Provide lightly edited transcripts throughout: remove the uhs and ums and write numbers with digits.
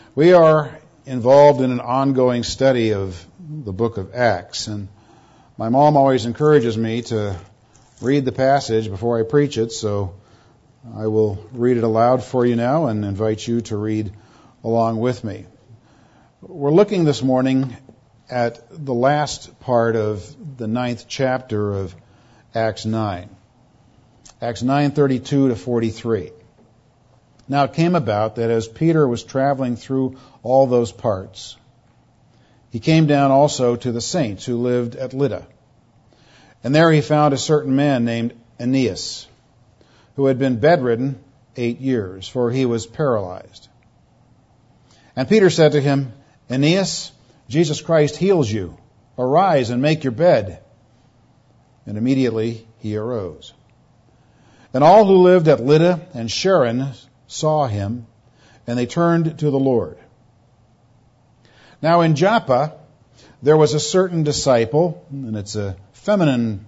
We are involved in an ongoing study of the book of Acts, and my mom always encourages me to read the passage before I preach it, so I will read it aloud for you now and invite you to read along with me. We're looking this morning at the last part of the 9th chapter of Acts 9. Acts 9:32 to 43. Now it came about that as Peter was traveling through all those parts, he came down also to the saints who lived at Lydda. And there he found a certain man named Aeneas, who had been bedridden 8 years, for he was paralyzed. And Peter said to him, Aeneas, Jesus Christ heals you. Arise and make your bed. And immediately he arose. And all who lived at Lydda and Sharon saw him, and they turned to the Lord. Now in Joppa there was a certain disciple, and it's a feminine.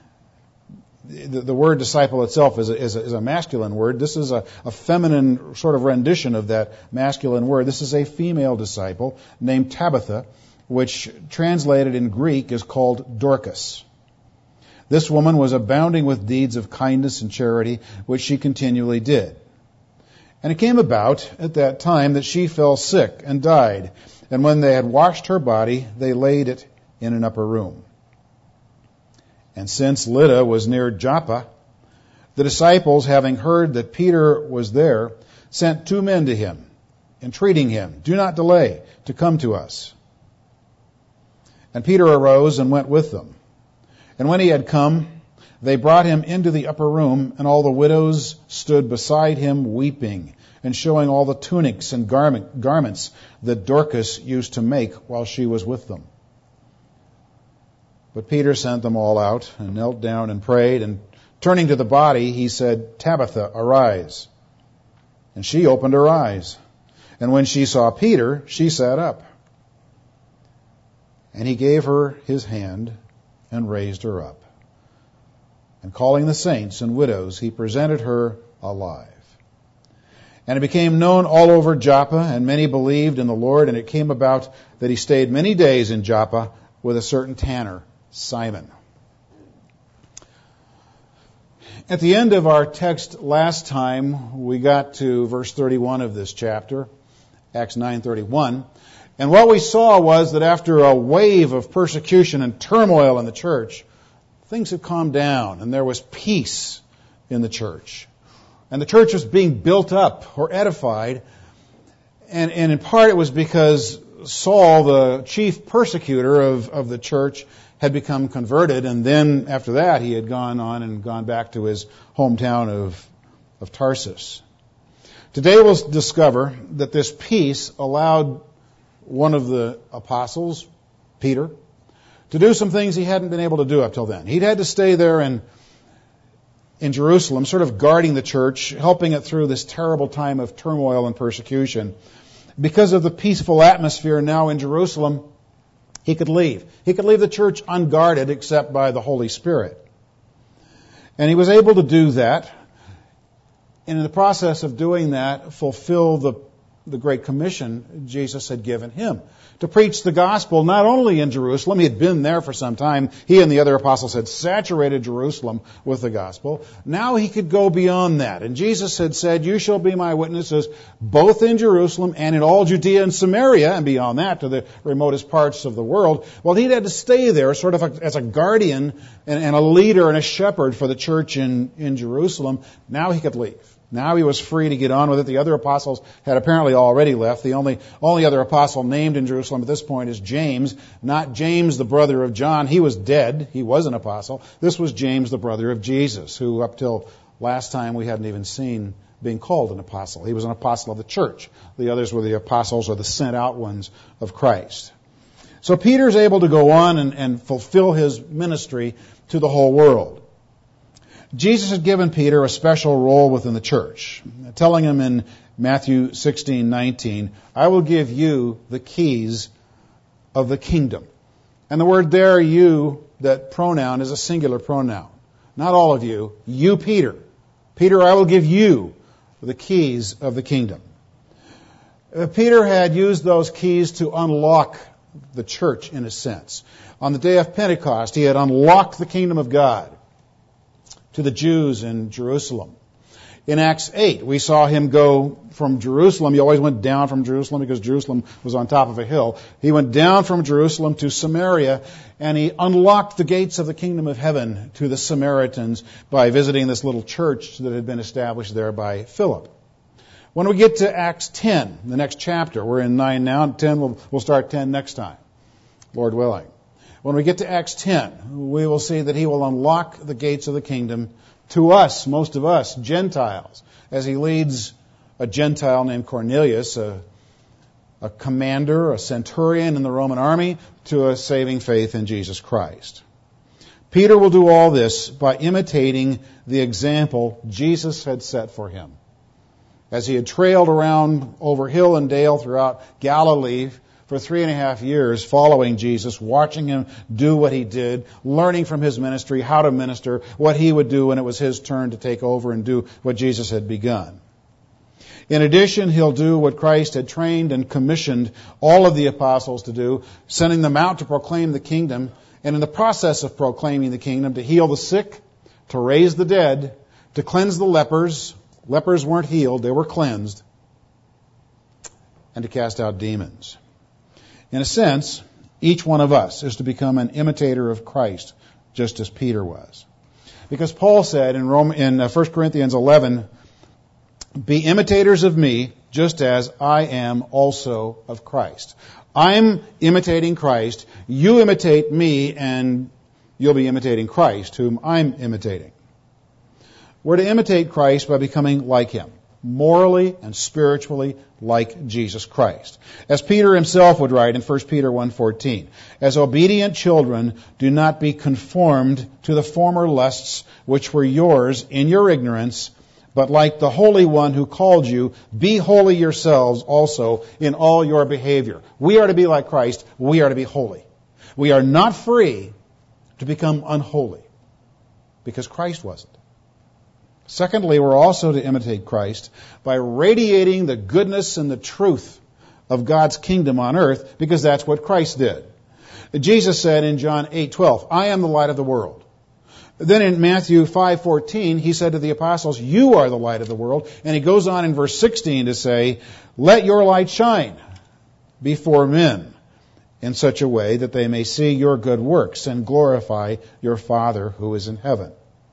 The word disciple itself is a masculine word. This is a feminine sort of rendition of that masculine word. This is a female disciple named Tabitha, which translated in Greek is called Dorcas. This woman was abounding with deeds of kindness and charity, which she continually did. And it came about at that time that she fell sick and died. And when they had washed her body, they laid it in an upper room. And since Lydda was near Joppa, the disciples, having heard that Peter was there, sent 2 men to him, entreating him, Do not delay to come to us. And Peter arose and went with them. And when he had come, they brought him into the upper room, and all the widows stood beside him weeping, and showing all the tunics and garments that Dorcas used to make while she was with them. But Peter sent them all out, and knelt down and prayed, and turning to the body, he said, Tabitha, arise. And she opened her eyes. And when she saw Peter, she sat up. And he gave her his hand and raised her up. And calling the saints and widows, he presented her alive. And it became known all over Joppa, and many believed in the Lord, and it came about that he stayed many days in Joppa with a certain tanner, Simon. At the end of our text last time, we got to verse 31 of this chapter, Acts 9:31. And what we saw was that after a wave of persecution and turmoil in the church, things had calmed down and there was peace in the church. And the church was being built up or edified. And in part it was because Saul, the chief persecutor of the church, had become converted. And then after that he had gone on and gone back to his hometown of Tarsus. Today we'll discover that this peace allowed one of the apostles, Peter, to do some things he hadn't been able to do up till then. He'd had to stay there in Jerusalem, sort of guarding the church, helping it through this terrible time of turmoil and persecution. Because of the peaceful atmosphere now in Jerusalem, he could leave. He could leave the church unguarded except by the Holy Spirit. And he was able to do that, and in the process of doing that, fulfill the Great Commission Jesus had given him to preach the gospel not only in Jerusalem. He had been there for some time. He and the other apostles had saturated Jerusalem with the gospel. Now he could go beyond that. And Jesus had said, You shall be my witnesses both in Jerusalem and in all Judea and Samaria, and beyond that to the remotest parts of the world. Well, he'd had to stay there sort of as a guardian and a leader and a shepherd for the church in Jerusalem. Now he could leave. Now he was free to get on with it. The other apostles had apparently already left. The only other apostle named in Jerusalem at this point is James, not James, the brother of John. He was dead. He was an apostle. This was James, the brother of Jesus, who up till last time we hadn't even seen being called an apostle. He was an apostle of the church. The others were the apostles or the sent out ones of Christ. So Peter's able to go on and fulfill his ministry to the whole world. Jesus had given Peter a special role within the church, telling him in Matthew 16:19, I will give you the keys of the kingdom. And the word there, you, that pronoun is a singular pronoun. Not all of you. You, Peter. Peter, I will give you the keys of the kingdom. Peter had used those keys to unlock the church, in a sense. On the day of Pentecost, he had unlocked the kingdom of God to the Jews in Jerusalem. In Acts 8, we saw him go from Jerusalem. He always went down from Jerusalem because Jerusalem was on top of a hill. He went down from Jerusalem to Samaria, and he unlocked the gates of the kingdom of heaven to the Samaritans by visiting this little church that had been established there by Philip. When we get to Acts 10, the next chapter, we're in 9 now, 10, we'll start 10 next time, Lord willing. When we get to Acts 10, we will see that he will unlock the gates of the kingdom to us, most of us, Gentiles, as he leads a Gentile named Cornelius, a commander, a centurion in the Roman army, to a saving faith in Jesus Christ. Peter will do all this by imitating the example Jesus had set for him. As he had trailed around over hill and dale throughout Galilee for 3.5 years, following Jesus, watching him do what he did, learning from his ministry how to minister, what he would do when it was his turn to take over and do what Jesus had begun. In addition, he'll do what Christ had trained and commissioned all of the apostles to do, sending them out to proclaim the kingdom, and in the process of proclaiming the kingdom, to heal the sick, to raise the dead, to cleanse the lepers. Lepers weren't healed, they were cleansed, and to cast out demons. In a sense, each one of us is to become an imitator of Christ, just as Peter was. Because Paul said in 1 Corinthians 11, "Be imitators of me, just as I am also of Christ." I'm imitating Christ, you imitate me, and you'll be imitating Christ, whom I'm imitating. We're to imitate Christ by becoming like him, morally and spiritually like Jesus Christ. As Peter himself would write in 1 Peter 1:14, "As obedient children, do not be conformed to the former lusts which were yours in your ignorance, but like the Holy One who called you, be holy yourselves also in all your behavior." We are to be like Christ. We are to be holy. We are not free to become unholy because Christ wasn't. Secondly, we're also to imitate Christ by radiating the goodness and the truth of God's kingdom on earth, because that's what Christ did. Jesus said in John 8:12, "I am the light of the world." Then in Matthew 5:14, he said to the apostles, "You are the light of the world." And he goes on in verse 16 to say, "Let your light shine before men in such a way that they may see your good works and glorify your Father who is in heaven."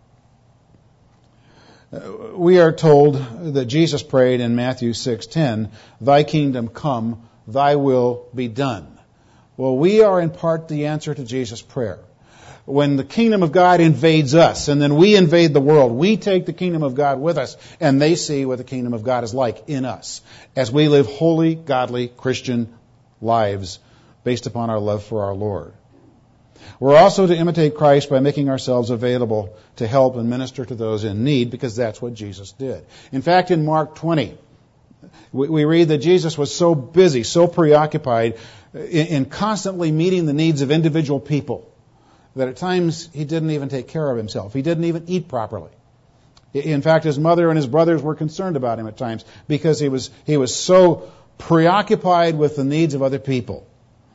We are told that Jesus prayed in Matthew 6:10, "Thy kingdom come, thy will be done." Well, we are in part the answer to Jesus' prayer. When the kingdom of God invades us, and then we invade the world, we take the kingdom of God with us, and they see what the kingdom of God is like in us, as we live holy, godly, Christian lives based upon our love for our Lord. We're also to imitate Christ by making ourselves available to help and minister to those in need, because that's what Jesus did. In fact, in Mark 20, we read that Jesus was so busy, so preoccupied in constantly meeting the needs of individual people, that at times he didn't even take care of himself. He didn't even eat properly. In fact, his mother and his brothers were concerned about him at times because he was so preoccupied with the needs of other people.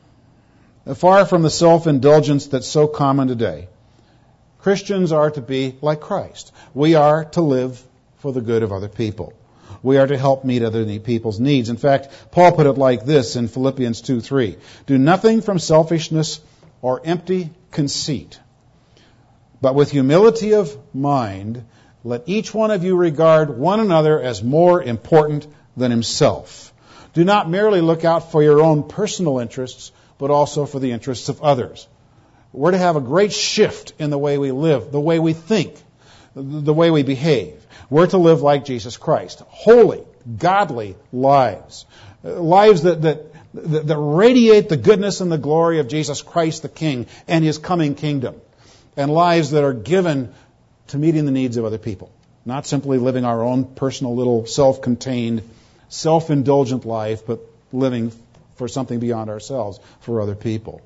Far from the self-indulgence that's so common today, Christians are to be like Christ. We are to live for the good of other people. We are to help meet other people's needs. In fact, Paul put it like this in Philippians 2:3, "Do nothing from selfishness or empty conceit, but with humility of mind, let each one of you regard one another as more important than himself. Do not merely look out for your own personal interests, but also for the interests of others." We're to have a great shift in the way we live, the way we think, the way we behave. We're to live like Jesus Christ. Holy, godly lives. Lives that radiate the goodness and the glory of Jesus Christ the King and His coming kingdom. And lives that are given to meeting the needs of other people. Not simply living our own personal little self-contained, self-indulgent life, but living for something beyond ourselves, for other people.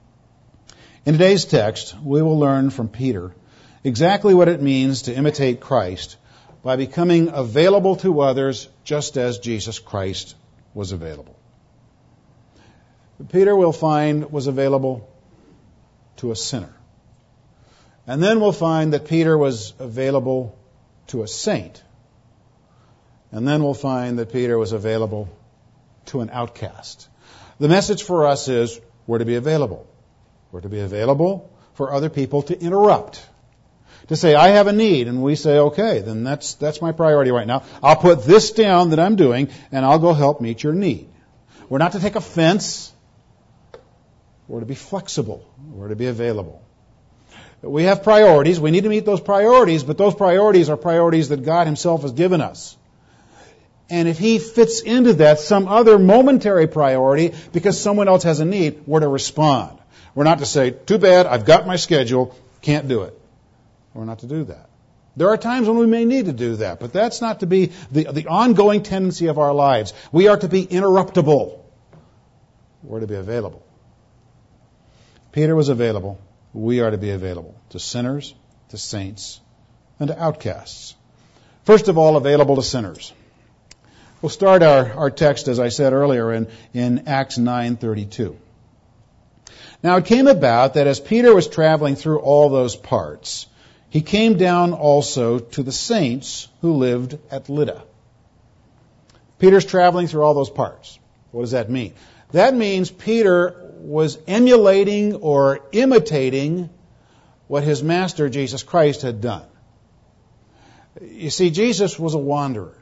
In today's text, we will learn from Peter exactly what it means to imitate Christ by becoming available to others just as Jesus Christ was available. Peter, we'll find, was available to a sinner. And then we'll find that Peter was available to a saint. And then we'll find that Peter was available to an outcast. The message for us is we're to be available. We're to be available for other people to interrupt. To say, I have a need, and we say, okay, then that's my priority right now. I'll put this down that I'm doing, and I'll go help meet your need. We're not to take offense. We're to be flexible. We're to be available. We have priorities. We need to meet those priorities, but those priorities are priorities that God Himself has given us. And if He fits into that some other momentary priority because someone else has a need, we're to respond. We're not to say, too bad, I've got my schedule, can't do it. We're not to do that. There are times when we may need to do that, but that's not to be the ongoing tendency of our lives. We are to be interruptible. We're to be available. Peter was available. We are to be available to sinners, to saints, and to outcasts. First of all, available to sinners. We'll start our text, as I said earlier, in Acts 9:32. Now it came about that as Peter was traveling through all those parts, he came down also to the saints who lived at Lydda. Peter's traveling through all those parts. What does that mean? That means Peter was emulating or imitating what his master, Jesus Christ, had done. You see, Jesus was a wanderer.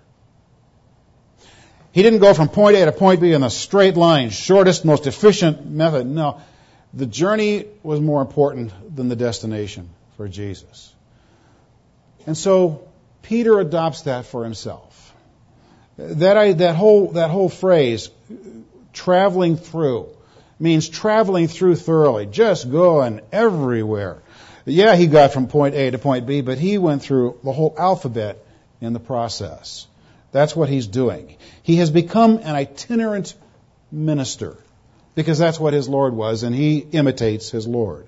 He didn't go from point A to point B in a straight line, shortest, most efficient method. No, the journey was more important than the destination for Jesus. And so Peter adopts that for himself. That whole phrase, traveling through, means traveling through thoroughly, just going everywhere. Yeah, he got from point A to point B, but he went through the whole alphabet in the process. That's what he's doing. He has become an itinerant minister because that's what his Lord was, and he imitates his Lord.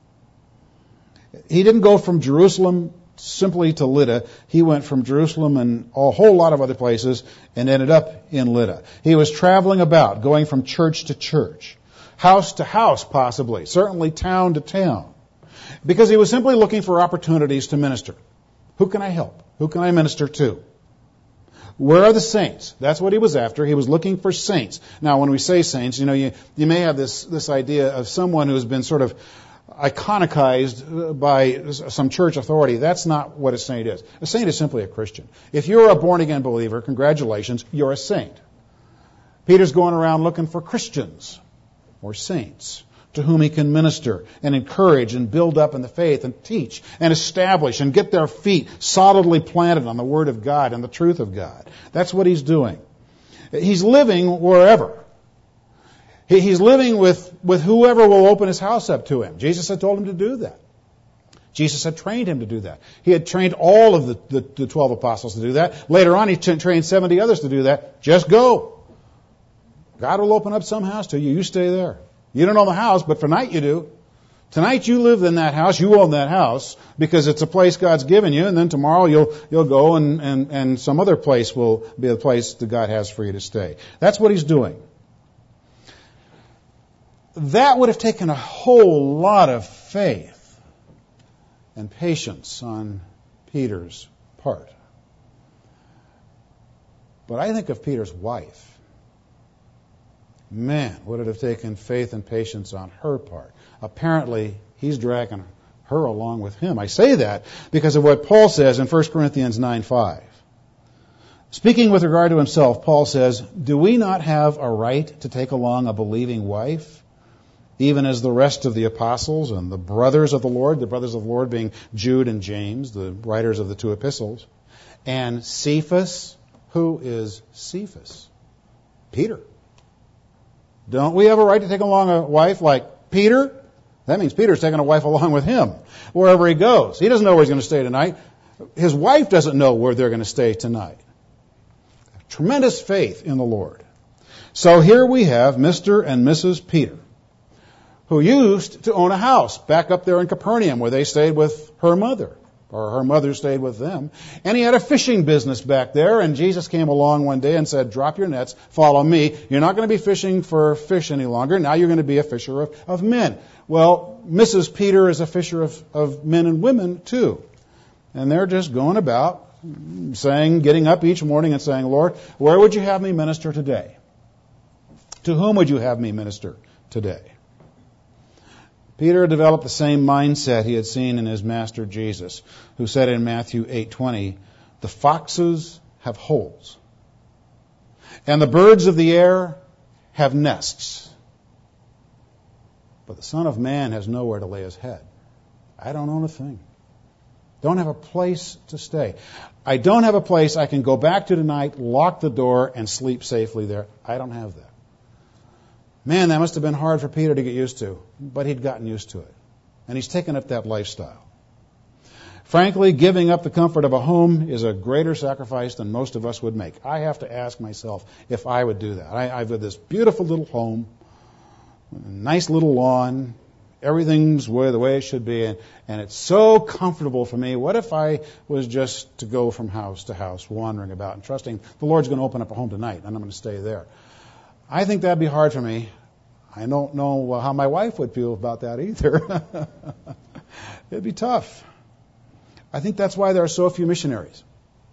He didn't go from Jerusalem simply to Lydda. He went from Jerusalem and a whole lot of other places and ended up in Lydda. He was traveling about, going from church to church, house to house possibly, certainly town to town, because he was simply looking for opportunities to minister. Who can I help? Who can I minister to? Where are the saints? That's what he was after. He was looking for saints. Now, when we say saints, you may have this idea of someone who has been sort of iconicized by some church authority. That's not what a saint is. A saint is simply a Christian. If you're a born-again believer, congratulations, you're a saint. Peter's going around looking for Christians or saints to whom he can minister and encourage and build up in the faith and teach and establish and get their feet solidly planted on the Word of God and the truth of God. That's what he's doing. He's living wherever. He's living with whoever will open his house up to him. Jesus had told him to do that. Jesus had trained him to do that. He had trained all of the 12 apostles to do that. Later on, he trained 70 others to do that. Just go. God will open up some house to you. You stay there. You don't own the house, but tonight you do. Tonight you live in that house. You own that house because it's a place God's given you. And then tomorrow you'll go and some other place will be the place that God has for you to stay. That's what he's doing. That would have taken a whole lot of faith and patience on Peter's part. But I think of Peter's wife. Man, would it have taken faith and patience on her part. Apparently, he's dragging her along with him. I say that because of what Paul says in 1 Corinthians 9:5. Speaking with regard to himself, Paul says, "Do we not have a right to take along a believing wife, even as the rest of the apostles and the brothers of the Lord being Jude and James, the writers of the two epistles, and Cephas?" Who is Cephas? Peter. Don't we have a right to take along a wife like Peter? That means Peter's taking a wife along with him wherever he goes. He doesn't know where he's going to stay tonight. His wife doesn't know where they're going to stay tonight. Tremendous faith in the Lord. So here we have Mr. and Mrs. Peter, who used to own a house back up there in Capernaum where they stayed with her mother, or her mother stayed with them. And he had a fishing business back there, and Jesus came along one day and said, drop your nets, follow me. You're not going to be fishing for fish any longer. Now you're going to be a fisher of men. Well, Mrs. Peter is a fisher of men and women too. And they're just going about getting up each morning and saying, Lord, where would you have me minister today? To whom would you have me minister today? Peter developed the same mindset he had seen in his master Jesus, who said in Matthew 8:20, the foxes have holes, and the birds of the air have nests, but the Son of Man has nowhere to lay his head. I don't own a thing. Don't have a place to stay. I don't have a place I can go back to tonight, lock the door, and sleep safely there. I don't have that. Man, that must have been hard for Peter to get used to, but he'd gotten used to it. And he's taken up that lifestyle. Frankly, giving up the comfort of a home is a greater sacrifice than most of us would make. I have to ask myself if I would do that. I've got this beautiful little home, nice little lawn, everything's the way it should be, and it's so comfortable for me. What if I was just to go from house to house, wandering about and trusting the Lord's going to open up a home tonight, and I'm going to stay there? I think that'd be hard for me. I don't know how my wife would feel about that either. It'd be tough. I think that's why there are so few missionaries.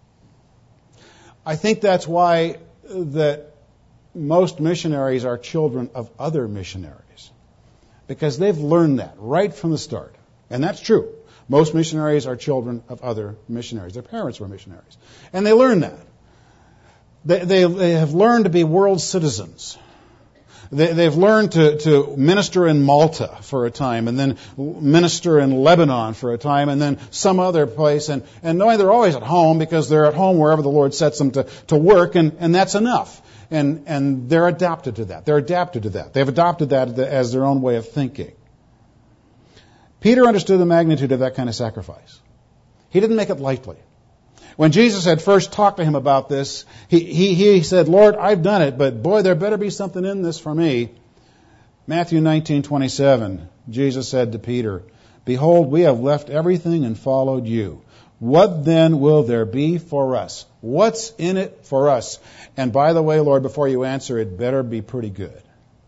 I think that's why that most missionaries are children of other missionaries, because they've learned that right from the start. And that's true. Most missionaries are children of other missionaries. Their parents were missionaries. And they learn that. They have learned to be world citizens. They've learned to minister in Malta for a time, and then minister in Lebanon for a time, and then some other place. And knowing they're always at home, because they're at home wherever the Lord sets them to work, and that's enough. And they're adapted to that. They're adapted to that. They've adopted that as their own way of thinking. Peter understood the magnitude of that kind of sacrifice. He didn't make it lightly. When Jesus had first talked to him about this, he said, Lord, I've done it, but boy, there better be something in this for me. Matthew 19:27, Jesus said to Peter, behold, we have left everything and followed you. What then will there be for us? What's in it for us? And by the way, Lord, before you answer, it better be pretty good.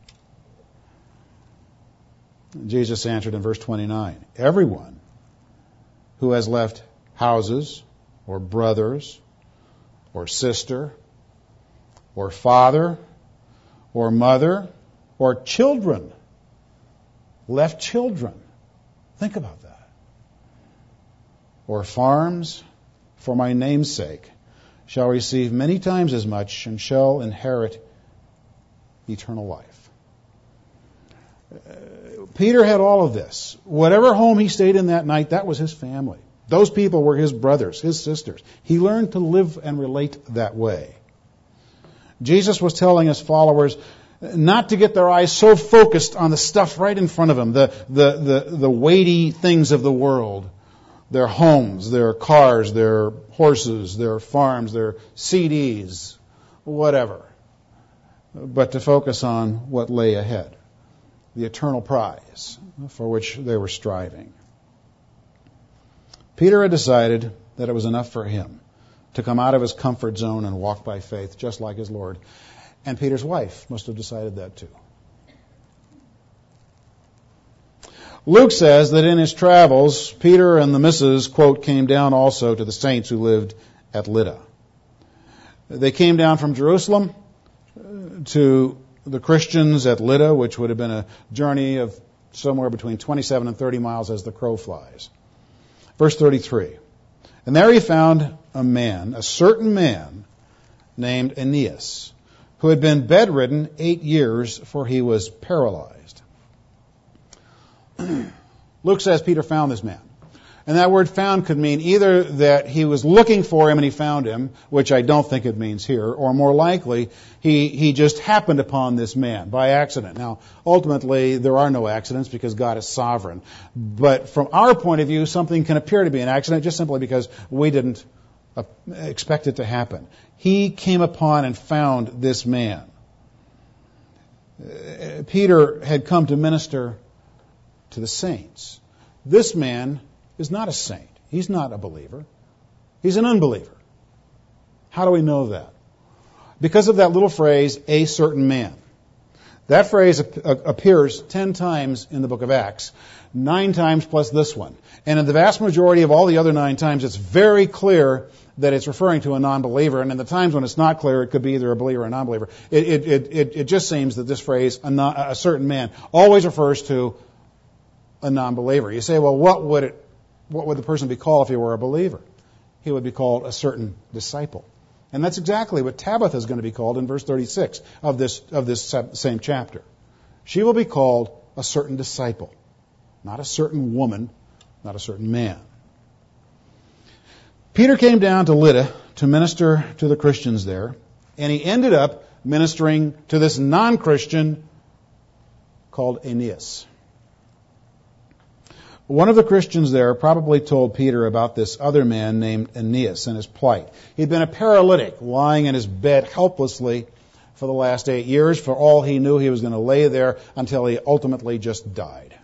Jesus answered in verse 29, everyone who has left houses, or brothers, or sister, or father, or mother, or children. Left children. Think about that. Or farms, for my name's sake, shall receive many times as much and shall inherit eternal life. Peter had all of this. Whatever home he stayed in that night, that was his family. Those people were his brothers, his sisters. He learned to live and relate that way. Jesus was telling his followers not to get their eyes so focused on the stuff right in front of them, the weighty things of the world, their homes, their cars, their horses, their farms, their CDs, whatever, but to focus on what lay ahead, the eternal prize for which they were striving. Peter had decided that it was enough for him to come out of his comfort zone and walk by faith, just like his Lord. And Peter's wife must have decided that too. Luke says that in his travels, Peter and the missus, quote, came down also to the saints who lived at Lydda. They came down from Jerusalem to the Christians at Lydda, which would have been a journey of somewhere between 27 and 30 miles as the crow flies. Verse 33, and there he found a certain man named Aeneas, who had been bedridden 8 years, for he was paralyzed. Luke says Peter found this man. And that word found could mean either that he was looking for him and he found him, which I don't think it means here, or more likely, he just happened upon this man by accident. Now, ultimately, there are no accidents because God is sovereign. But from our point of view, something can appear to be an accident just simply because we didn't expect it to happen. He came upon and found this man. Peter had come to minister to the saints. This man is not a saint. He's not a believer. He's an unbeliever. How do we know that? Because of that little phrase, a certain man. That phrase appears 10 times in the book of Acts, 9 times plus this one. And in the vast majority of all the other 9 times, it's very clear that it's referring to a non-believer. And in the times when it's not clear, it could be either a believer or a non-believer. It just seems that this phrase, a certain man, always refers to a non-believer. You say, well, what would the person be called if he were a believer? He would be called a certain disciple. And that's exactly what Tabitha is going to be called in verse 36 of this same chapter. She will be called a certain disciple, not a certain woman, not a certain man. Peter came down to Lydda to minister to the Christians there, and he ended up ministering to this non-Christian called Aeneas. One of the Christians there probably told Peter about this other man named Aeneas and his plight. He'd been a paralytic, lying in his bed helplessly for the last 8 years. For all he knew, he was going to lay there until he ultimately just died.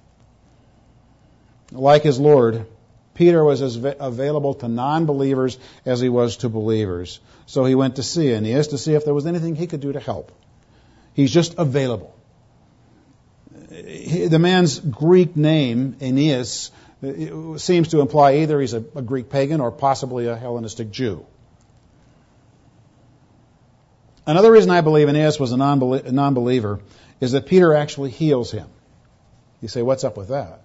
Like his Lord, Peter was as available to non-believers as he was to believers. So he went to see Aeneas to see if there was anything he could do to help. He's just available. The man's Greek name, Aeneas, seems to imply either he's a Greek pagan or possibly a Hellenistic Jew. Another reason I believe Aeneas was a non-believer is that Peter actually heals him. You say, what's up with that?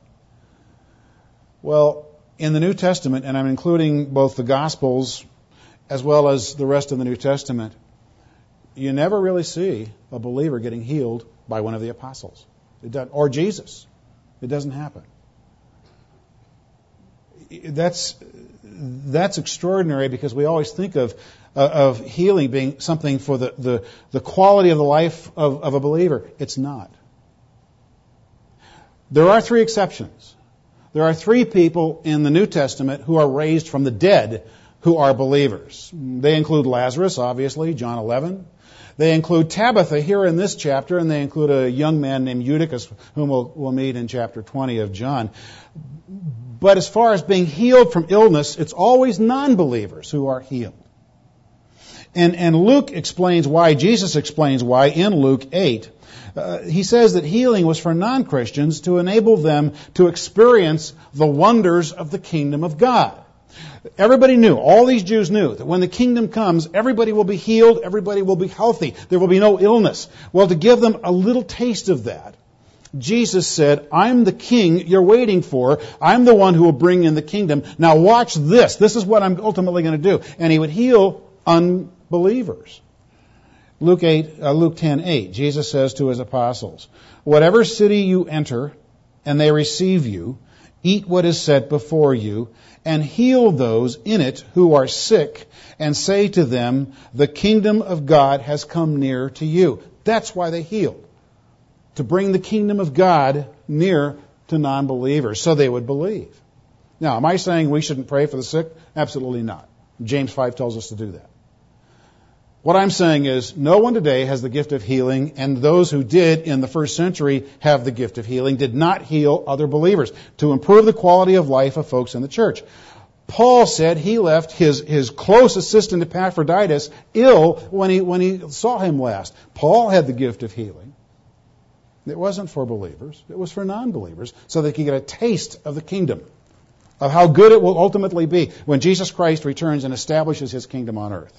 Well, in the New Testament, and I'm including both the Gospels as well as the rest of the New Testament, you never really see a believer getting healed by one of the apostles. Or Jesus. It doesn't happen. That's extraordinary because we always think of healing being something for the quality of the life of a believer. It's not. There are 3 exceptions. There are 3 people in the New Testament who are raised from the dead who are believers. They include Lazarus, obviously, John 11. They include Tabitha here in this chapter, and they include a young man named Eutychus, whom we'll meet in chapter 20 of John. But as far as being healed from illness, it's always non-believers who are healed. And Luke explains why, Jesus explains why in Luke 8. He says that healing was for non-Christians to enable them to experience the wonders of the kingdom of God. Everybody knew, all these Jews knew, that when the kingdom comes, everybody will be healed, everybody will be healthy, there will be no illness. Well, to give them a little taste of that, Jesus said, I'm the king you're waiting for. I'm the one who will bring in the kingdom. Now watch this. This is what I'm ultimately going to do. And he would heal unbelievers. Luke 10:8, Jesus says to his apostles, whatever city you enter and they receive you, eat what is set before you, and heal those in it who are sick, and say to them, the kingdom of God has come near to you. That's why they healed. To bring the kingdom of God near to non-believers, so they would believe. Now, am I saying we shouldn't pray for the sick? Absolutely not. James 5 tells us to do that. What I'm saying is, no one today has the gift of healing, and those who did in the first century have the gift of healing did not heal other believers to improve the quality of life of folks in the church. Paul said he left his close assistant Epaphroditus ill when he saw him last. Paul had the gift of healing. It wasn't for believers. It was for non-believers, so they could get a taste of the kingdom, of how good it will ultimately be when Jesus Christ returns and establishes his kingdom on earth.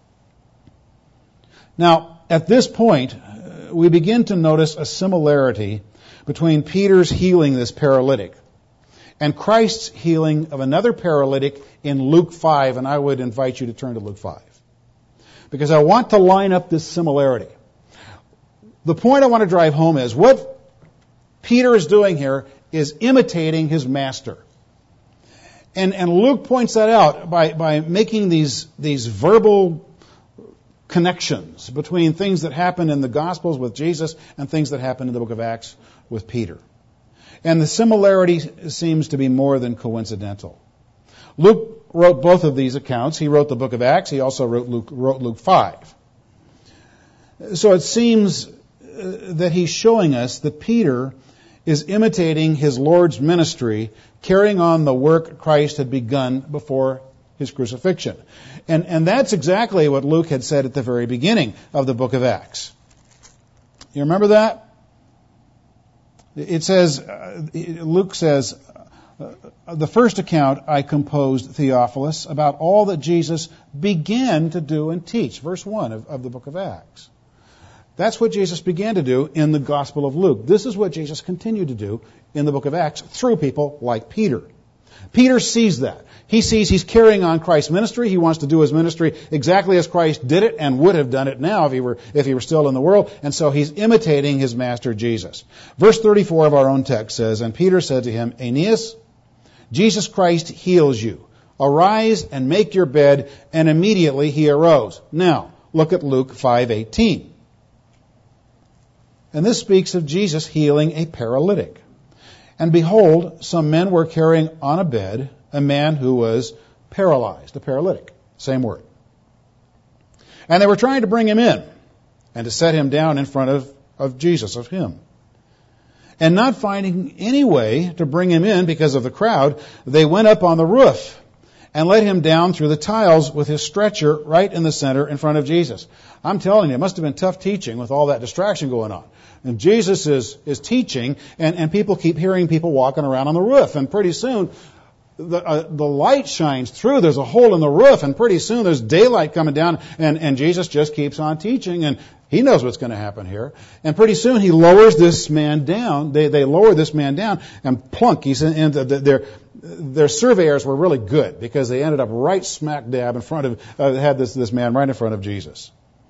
Now, at this point, we begin to notice a similarity between Peter's healing this paralytic and Christ's healing of another paralytic in Luke 5, and I would invite you to turn to Luke 5, because I want to line up this similarity. The point I want to drive home is what Peter is doing here is imitating his master. And Luke points that out by making these verbal connections between things that happen in the Gospels with Jesus and things that happen in the book of Acts with Peter. And the similarity seems to be more than coincidental. Luke wrote both of these accounts. He wrote the book of Acts. He also wrote Luke 5. So it seems that he's showing us that Peter is imitating his Lord's ministry, carrying on the work Christ had begun before his crucifixion. And that's exactly what Luke had said at the very beginning of the book of Acts. You remember that? It says, Luke says, the first account I composed, Theophilus, about all that Jesus began to do and teach. Verse 1 of the book of Acts. That's what Jesus began to do in the Gospel of Luke. This is what Jesus continued to do in the book of Acts through people like Peter. Peter sees that. He sees he's carrying on Christ's ministry. He wants to do his ministry exactly as Christ did it and would have done it now if he were still in the world. And so he's imitating his master Jesus. Verse 34 of our own text says, And Peter said to him, Aeneas, Jesus Christ heals you. Arise and make your bed. And immediately he arose. Now, look at Luke 5:18. And this speaks of Jesus healing a paralytic. And behold, some men were carrying on a bed a man who was paralyzed, a paralytic. Same word. And they were trying to bring him in and to set him down in front of Jesus, of him. And not finding any way to bring him in because of the crowd, they went up on the roof and let him down through the tiles with his stretcher right in the center in front of Jesus. I'm telling you, it must have been tough teaching with all that distraction going on. And Jesus is teaching, and people keep hearing people walking around on the roof. And pretty soon, the light shines through. There's a hole in the roof, and pretty soon there's daylight coming down, and Jesus just keeps on teaching, and he knows what's going to happen here. And pretty soon he lowers this man down. They lower this man down, and plunk, he's in their surveyors were really good because they ended up right smack dab in front of, had this man right in front of Jesus.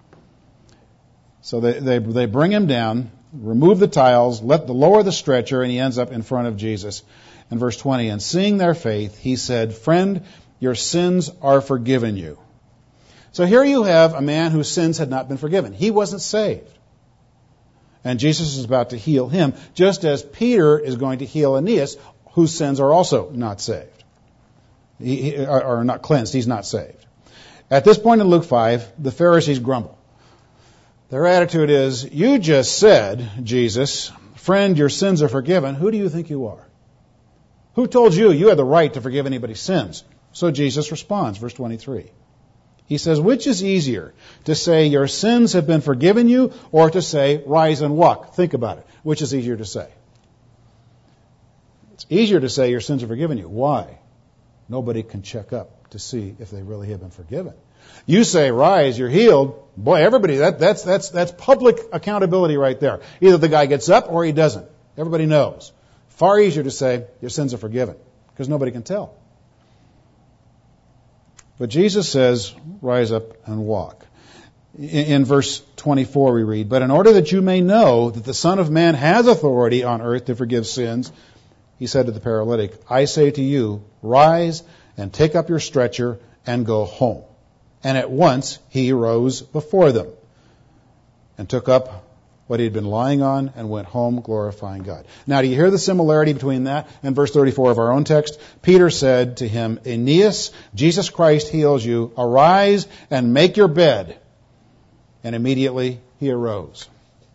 So they bring him down, remove the tiles, lower the stretcher, and he ends up in front of Jesus. In verse 20, and seeing their faith, he said, Friend, your sins are forgiven you. So here you have a man whose sins had not been forgiven. He wasn't saved. And Jesus is about to heal him, just as Peter is going to heal Aeneas, whose sins are also not saved. Are not cleansed. He's not saved. At this point in Luke 5, the Pharisees grumble. Their attitude is, you just said, Jesus, friend, your sins are forgiven. Who do you think you are? Who told you had the right to forgive anybody's sins? So Jesus responds, verse 23. He says, which is easier, to say your sins have been forgiven you, or to say rise and walk? Think about it. Which is easier to say? It's easier to say your sins are forgiven you. Why? Nobody can check up to see if they really have been forgiven. You say rise, you're healed. Boy, everybody, that's public accountability right there. Either the guy gets up or he doesn't. Everybody knows. Far easier to say your sins are forgiven because nobody can tell. But Jesus says, rise up and walk. In verse 24 we read, but in order that you may know that the Son of Man has authority on earth to forgive sins, he said to the paralytic, I say to you, rise and take up your stretcher and go home. And at once he rose before them and took up what he had been lying on and went home glorifying God. Now, do you hear the similarity between that and verse 34 of our own text? Peter said to him, Aeneas, Jesus Christ heals you. Arise and make your bed. And immediately he arose.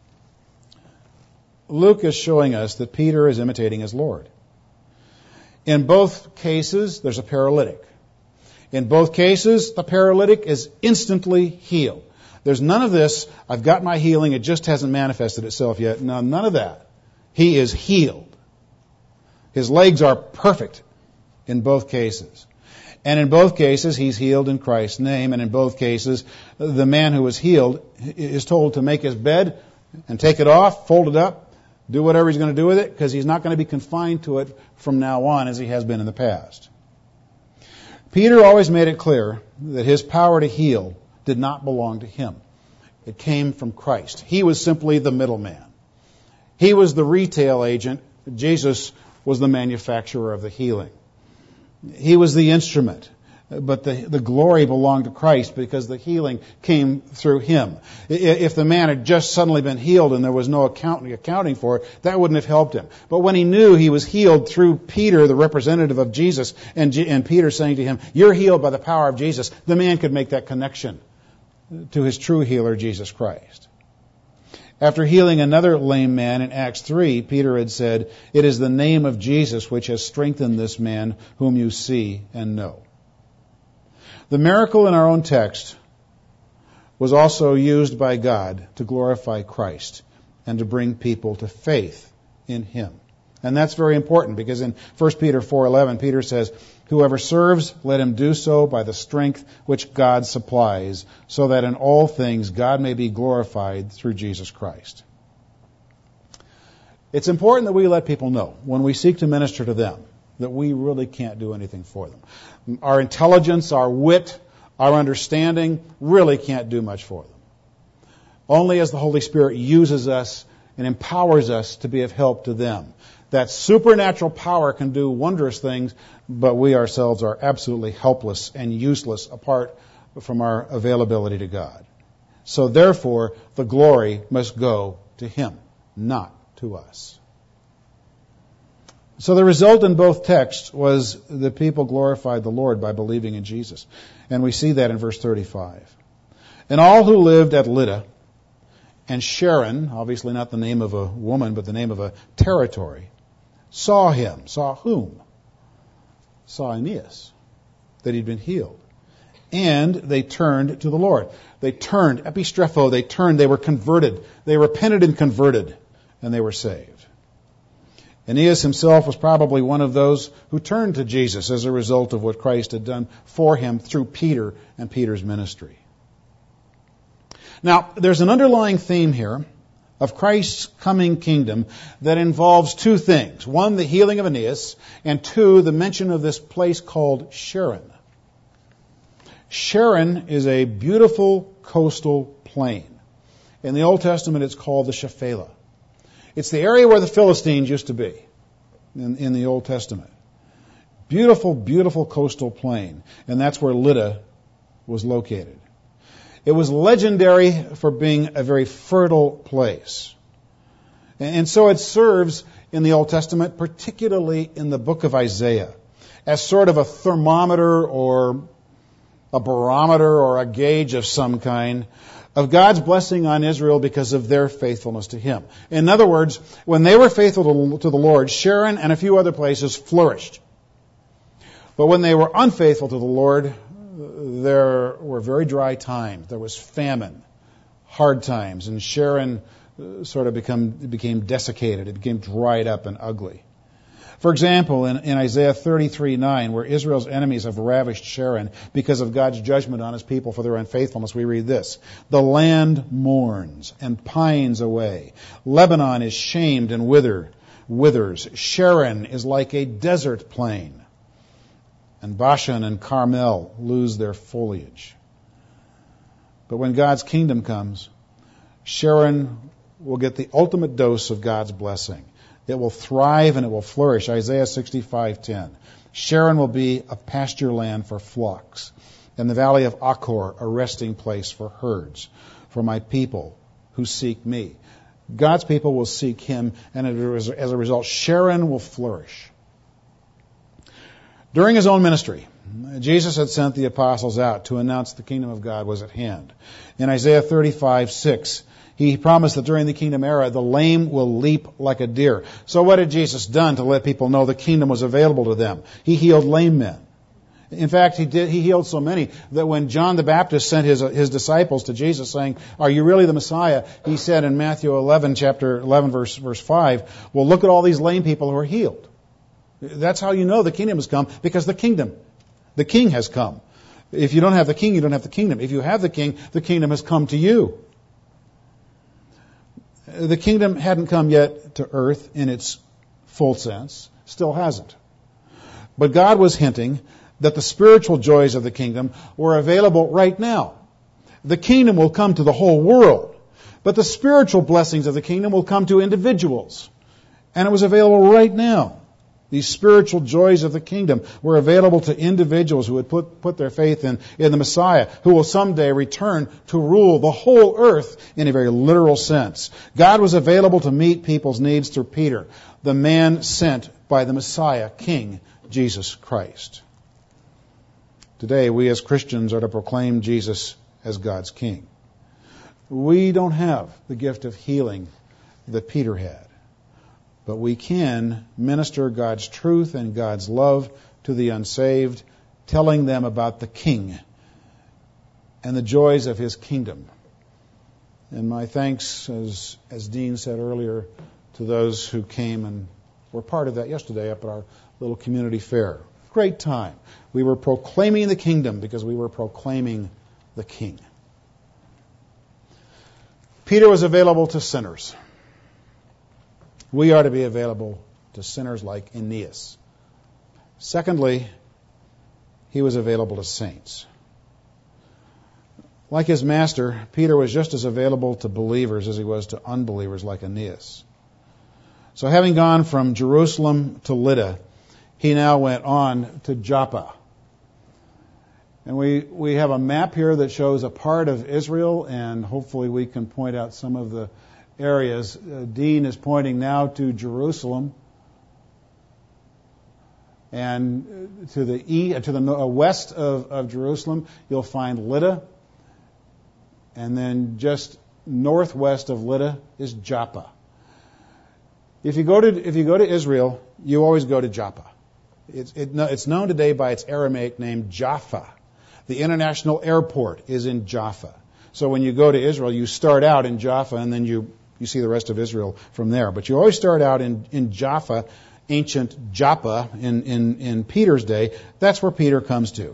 Luke is showing us that Peter is imitating his Lord. In both cases, there's a paralytic. In both cases, the paralytic is instantly healed. There's none of this, I've got my healing, it just hasn't manifested itself yet. No, none of that. He is healed. His legs are perfect in both cases. And in both cases, he's healed in Christ's name. And in both cases, the man who was healed is told to make his bed and take it off, fold it up, do whatever he's going to do with it, because he's not going to be confined to it from now on as he has been in the past. Peter always made it clear that his power to heal did not belong to him. It came from Christ. He was simply the middleman. He was the retail agent. Jesus was the manufacturer of the healing. He was the instrument. But the glory belonged to Christ because the healing came through him. If the man had just suddenly been healed and there was no accounting for it, that wouldn't have helped him. But when he knew he was healed through Peter, the representative of Jesus, and Peter saying to him, you're healed by the power of Jesus, the man could make that connection to his true healer, Jesus Christ. After healing another lame man in Acts 3, Peter had said, "It is the name of Jesus which has strengthened this man whom you see and know." The miracle in our own text was also used by God to glorify Christ and to bring people to faith in Him. And that's very important because in 1 Peter 4:11, Peter says, "Whoever serves, let him do so by the strength which God supplies, so that in all things God may be glorified through Jesus Christ." It's important that we let people know when we seek to minister to them that we really can't do anything for them. Our intelligence, our wit, our understanding really can't do much for them. Only as the Holy Spirit uses us and empowers us to be of help to them. That supernatural power can do wondrous things, but we ourselves are absolutely helpless and useless apart from our availability to God. So therefore, the glory must go to Him, not to us. So the result in both texts was the people glorified the Lord by believing in Jesus. And we see that in verse 35. "And all who lived at Lydda and Sharon," obviously not the name of a woman, but the name of a territory, "saw him." Saw whom? Saw Aeneas, that he'd been healed. "And they turned to the Lord." They turned, epistrepho, they turned, they were converted. They repented and converted, and they were saved. Aeneas himself was probably one of those who turned to Jesus as a result of what Christ had done for him through Peter and Peter's ministry. Now, there's an underlying theme here of Christ's coming kingdom that involves two things. One, the healing of Aeneas, and two, the mention of this place called Sharon. Sharon is a beautiful coastal plain. In the Old Testament, it's called the Shephelah. It's the area where the Philistines used to be in the Old Testament. Beautiful, beautiful coastal plain. And that's where Lydda was located. It was legendary for being a very fertile place. And so it serves in the Old Testament, particularly in the book of Isaiah, as sort of a thermometer or a barometer or a gauge of some kind of God's blessing on Israel because of their faithfulness to Him. In other words, when they were faithful to the Lord, Sharon and a few other places flourished. But when they were unfaithful to the Lord, there were very dry times. There was famine, hard times, and Sharon sort of became desiccated. It became dried up and ugly. For example, in Isaiah 33:9, where Israel's enemies have ravished Sharon because of God's judgment on His people for their unfaithfulness, we read this: "The land mourns and pines away. Lebanon is shamed and withers. Sharon is like a desert plain. And Bashan and Carmel lose their foliage." But when God's kingdom comes, Sharon will get the ultimate dose of God's blessing. It will thrive and it will flourish. Isaiah 65:10. "Sharon will be a pasture land for flocks, and the valley of Achor a resting place for herds, for my people who seek me." God's people will seek Him, and as a result, Sharon will flourish. During His own ministry, Jesus had sent the apostles out to announce the kingdom of God was at hand. In Isaiah 35:6, He promised that during the kingdom era, the lame will leap like a deer. So what had Jesus done to let people know the kingdom was available to them? He healed lame men. In fact, He healed so many that when John the Baptist sent his disciples to Jesus saying, "Are you really the Messiah?" He said in Matthew 11, chapter 11, verse 5, "Well, look at all these lame people who are healed." That's how you know the kingdom has come, because the king has come. If you don't have the king, you don't have the kingdom. If you have the kingdom has come to you. The kingdom hadn't come yet to earth in its full sense, still hasn't. But God was hinting that the spiritual joys of the kingdom were available right now. The kingdom will come to the whole world, but the spiritual blessings of the kingdom will come to individuals. And it was available right now. These spiritual joys of the kingdom were available to individuals who would put their faith in the Messiah, who will someday return to rule the whole earth in a very literal sense. God was available to meet people's needs through Peter, the man sent by the Messiah, King Jesus Christ. Today, we as Christians are to proclaim Jesus as God's King. We don't have the gift of healing that Peter had, but we can minister God's truth and God's love to the unsaved, telling them about the King and the joys of His kingdom. And my thanks, as Dean said earlier, to those who came and were part of that yesterday up at our little community fair. Great time. We were proclaiming the kingdom because we were proclaiming the King. Peter was available to sinners. We are to be available to sinners like Aeneas. Secondly, he was available to saints. Like his master, Peter was just as available to believers as he was to unbelievers like Aeneas. So having gone from Jerusalem to Lydda, he now went on to Joppa. And we have a map here that shows a part of Israel, and hopefully we can point out some of the areas. Dean is pointing now to Jerusalem, and to the west of Jerusalem you'll find Lydda, and then just northwest of Lydda is Joppa. If you go to Israel, you always go to Joppa. It's known today by its Aramaic name Jaffa. The international airport is in Jaffa. So when you go to Israel, you start out in Jaffa, and then you see the rest of Israel from there. But you always start out in Jaffa, ancient Joppa in Peter's day. That's where Peter comes to.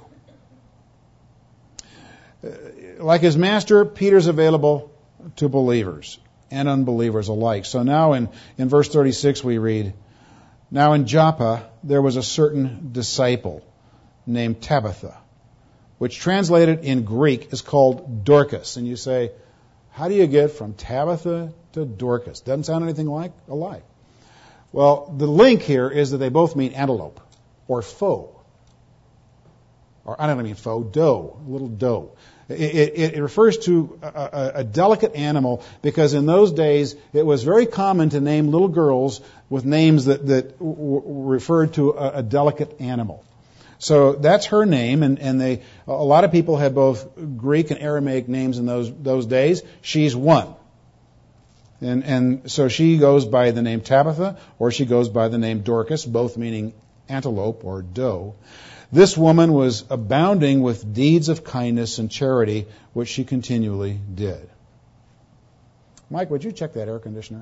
Like his master, Peter's available to believers and unbelievers alike. So now in verse 36 we read, "Now in Joppa there was a certain disciple named Tabitha, which translated in Greek is called Dorcas." And you say, how do you get from Tabitha to Dorcas? Doesn't sound anything alike. Well, the link here is that they both mean antelope or foe. Or I don't mean foe, doe, a little doe. It refers to a delicate animal because in those days it was very common to name little girls with names that referred to a delicate animal. So that's her name, and a lot of people had both Greek and Aramaic names in those days. She's one. And so she goes by the name Tabitha, or she goes by the name Dorcas, both meaning antelope or doe. This woman was abounding with deeds of kindness and charity, which she continually did. Mike, would you check that air conditioner?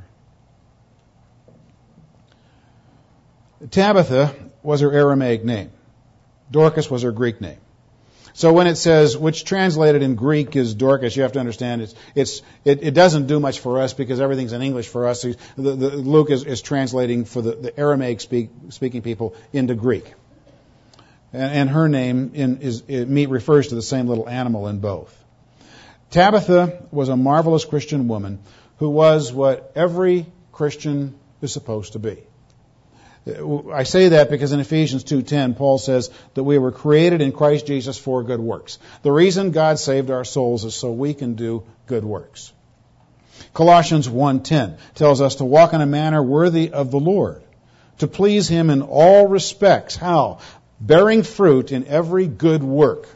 Tabitha was her Aramaic name. Dorcas was her Greek name. So when it says, which translated in Greek is Dorcas, you have to understand it doesn't do much for us because everything's in English for us. Luke is translating for the Aramaic speaking people into Greek. And her name refers to the same little animal in both. Tabitha was a marvelous Christian woman who was what every Christian is supposed to be. I say that because in Ephesians 2:10, Paul says that we were created in Christ Jesus for good works. The reason God saved our souls is so we can do good works. Colossians 1:10 tells us to walk in a manner worthy of the Lord, to please Him in all respects. How? Bearing fruit in every good work.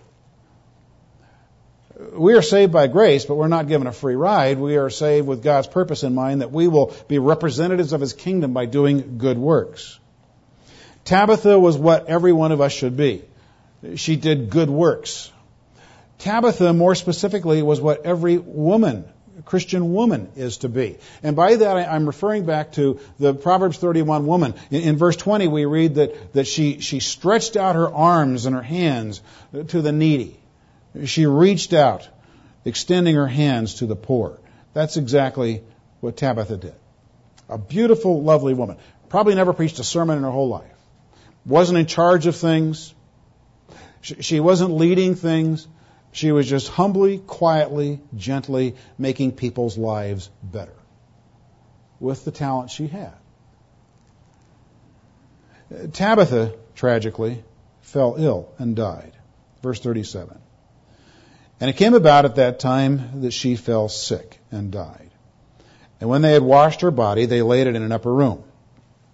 We are saved by grace, but we're not given a free ride. We are saved with God's purpose in mind that we will be representatives of His kingdom by doing good works. Tabitha was what every one of us should be. She did good works. Tabitha, more specifically, was what every woman, Christian woman, is to be. And by that, I'm referring back to the Proverbs 31 woman. In verse 20, we read that she stretched out her arms and her hands to the needy. She reached out, extending her hands to the poor. That's exactly what Tabitha did. A beautiful, lovely woman. Probably never preached a sermon in her whole life. Wasn't in charge of things. She wasn't leading things. She was just humbly, quietly, gently making people's lives better with the talent she had. Tabitha, tragically, fell ill and died. Verse 37. And it came about at that time that she fell sick and died. And when they had washed her body, they laid it in an upper room.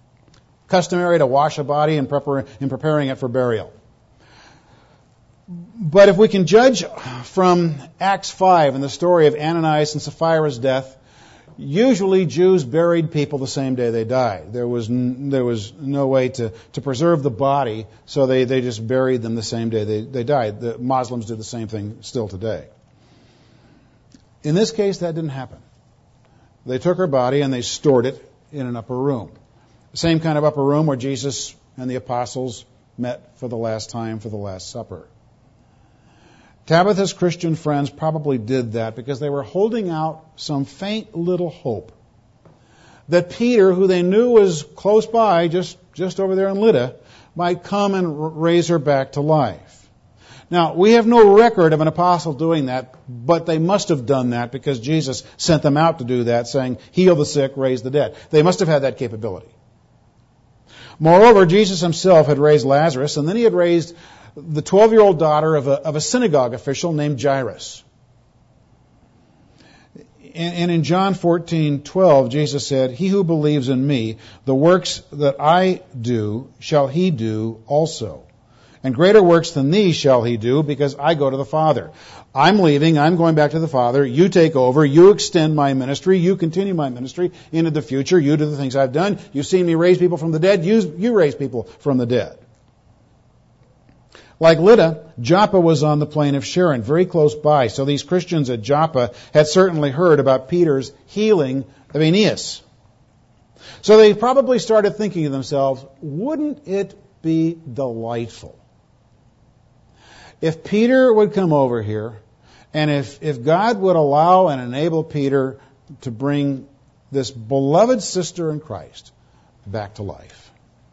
Customary to wash a body in preparing it for burial. But if we can judge from Acts 5 and the story of Ananias and Sapphira's death, usually Jews buried people the same day they died. There was no way to preserve the body, so they just buried them the same day they died. The Muslims do the same thing still today. In this case, that didn't happen. They took her body and they stored it in an upper room. The same kind of upper room where Jesus and the apostles met for the last time for the Last Supper. Tabitha's Christian friends probably did that because they were holding out some faint little hope that Peter, who they knew was close by, just over there in Lydda, might come and raise her back to life. Now, we have no record of an apostle doing that, but they must have done that because Jesus sent them out to do that, saying, heal the sick, raise the dead. They must have had that capability. Moreover, Jesus himself had raised Lazarus, and then he had raised the 12-year-old daughter of a synagogue official named Jairus. And in John 14:12, Jesus said, he who believes in me, the works that I do, shall he do also. And greater works than these shall he do, because I go to the Father. I'm leaving, I'm going back to the Father, you take over, you extend my ministry, you continue my ministry into the future, you do the things I've done, you've seen me raise people from the dead, you raise people from the dead. Like Lydda, Joppa was on the plain of Sharon, very close by, so these Christians at Joppa had certainly heard about Peter's healing of Aeneas. So they probably started thinking to themselves, wouldn't it be delightful if Peter would come over here, and if God would allow and enable Peter to bring this beloved sister in Christ back to life?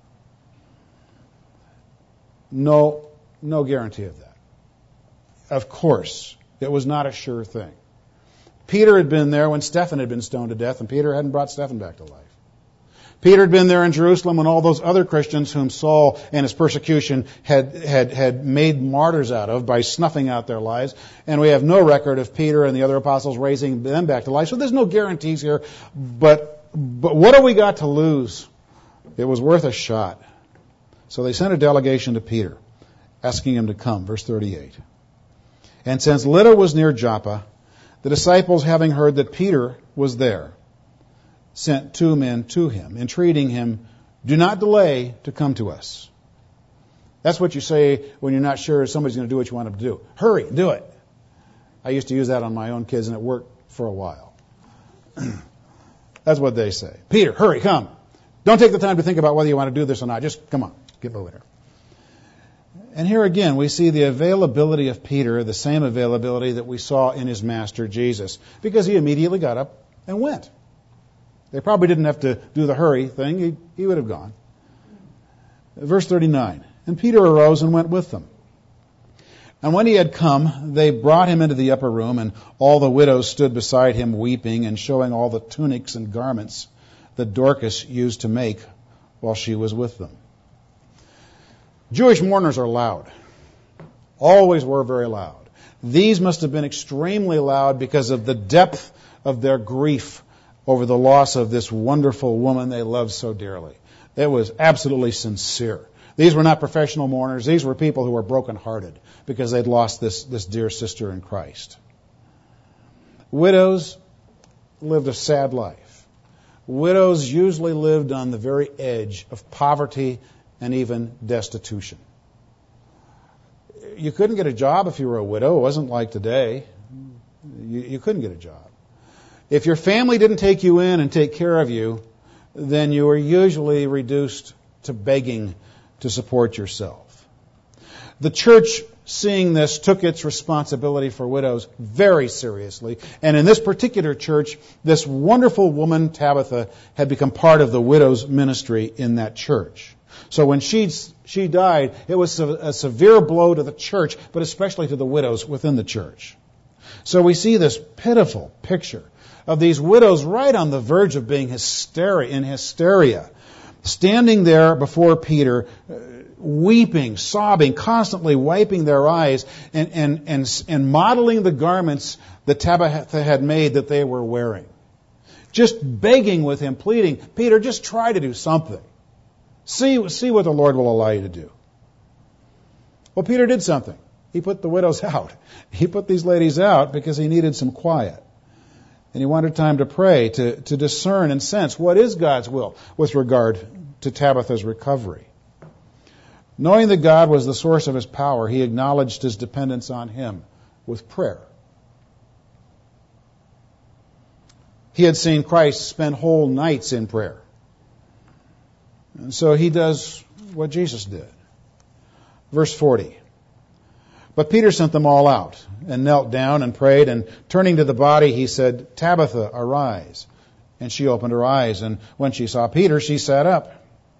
No guarantee of that. Of course, it was not a sure thing. Peter had been there when Stephen had been stoned to death, and Peter hadn't brought Stephen back to life. Peter had been there in Jerusalem when all those other Christians whom Saul and his persecution had made martyrs out of by snuffing out their lives. And we have no record of Peter and the other apostles raising them back to life. So there's no guarantees here. But what do we got to lose? It was worth a shot. So they sent a delegation to Peter, asking him to come. Verse 38. And since Lydda was near Joppa, the disciples, having heard that Peter was there, sent 2 men to him, entreating him, do not delay to come to us. That's what you say when you're not sure somebody's going to do what you want them to do. Hurry, do it. I used to use that on my own kids, and it worked for a while. That's what they say. Peter, hurry, come. Don't take the time to think about whether you want to do this or not. Just come on, get moving here. And here again, we see the availability of Peter, the same availability that we saw in his master Jesus, because he immediately got up and went. They probably didn't have to do the hurry thing. He would have gone. Verse 39, and Peter arose and went with them. And when he had come, they brought him into the upper room, and all the widows stood beside him weeping and showing all the tunics and garments that Dorcas used to make while she was with them. Jewish mourners are loud. Always were very loud. These must have been extremely loud because of the depth of their grief over the loss of this wonderful woman they loved so dearly. It was absolutely sincere. These were not professional mourners. These were people who were brokenhearted because they'd lost this dear sister in Christ. Widows lived a sad life. Widows usually lived on the very edge of poverty and even destitution. You couldn't get a job if you were a widow. It wasn't like today. You couldn't get a job. If your family didn't take you in and take care of you, then you were usually reduced to begging to support yourself. The church, seeing this, took its responsibility for widows very seriously. And in this particular church, this wonderful woman, Tabitha, had become part of the widows' ministry in that church. So when she died, it was a severe blow to the church, but especially to the widows within the church. So we see this pitiful picture of these widows right on the verge of being in hysteria, standing there before Peter, weeping, sobbing, constantly wiping their eyes, and modeling the garments that Tabitha had made that they were wearing. Just begging with him, pleading, Peter, just try to do something. See what the Lord will allow you to do. Well, Peter did something. He put the widows out. He put these ladies out because he needed some quiet. And he wanted time to pray, to discern and sense what is God's will with regard to Tabitha's recovery. Knowing that God was the source of his power, he acknowledged his dependence on him with prayer. He had seen Christ spend whole nights in prayer. And so he does what Jesus did. Verse 40. But Peter sent them all out and knelt down and prayed, and turning to the body, he said, Tabitha, arise. And she opened her eyes, and when she saw Peter, she sat up.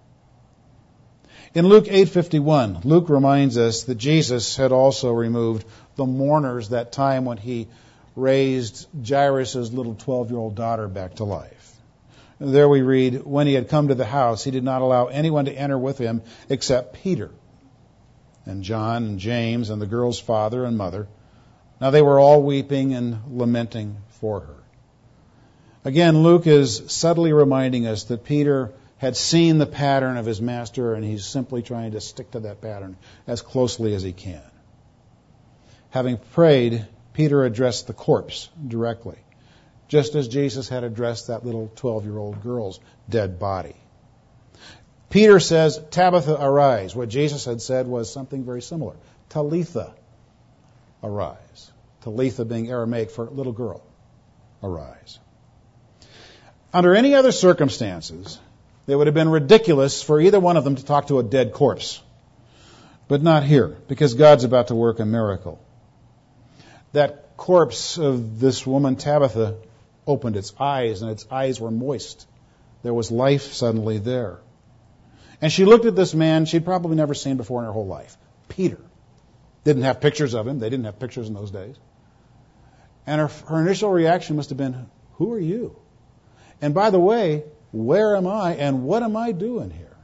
In Luke 8:51, Luke reminds us that Jesus had also removed the mourners that time when he raised Jairus' little 12-year-old daughter back to life. There we read, when he had come to the house, he did not allow anyone to enter with him except Peter and John and James and the girl's father and mother. Now they were all weeping and lamenting for her. Again, Luke is subtly reminding us that Peter had seen the pattern of his master, and he's simply trying to stick to that pattern as closely as he can. Having prayed, Peter addressed the corpse directly, just as Jesus had addressed that little 12-year-old girl's dead body. Peter says, Tabitha, arise. What Jesus had said was something very similar. Talitha, arise. Talitha being Aramaic for little girl, arise. Under any other circumstances, it would have been ridiculous for either one of them to talk to a dead corpse. But not here, because God's about to work a miracle. That corpse of this woman, Tabitha, opened its eyes, and its eyes were moist. There was life suddenly there. And she looked at this man she'd probably never seen before in her whole life, Peter. Didn't have pictures of him. They didn't have pictures in those days. And her initial reaction must have been, who are you? And by the way, where am I and what am I doing here?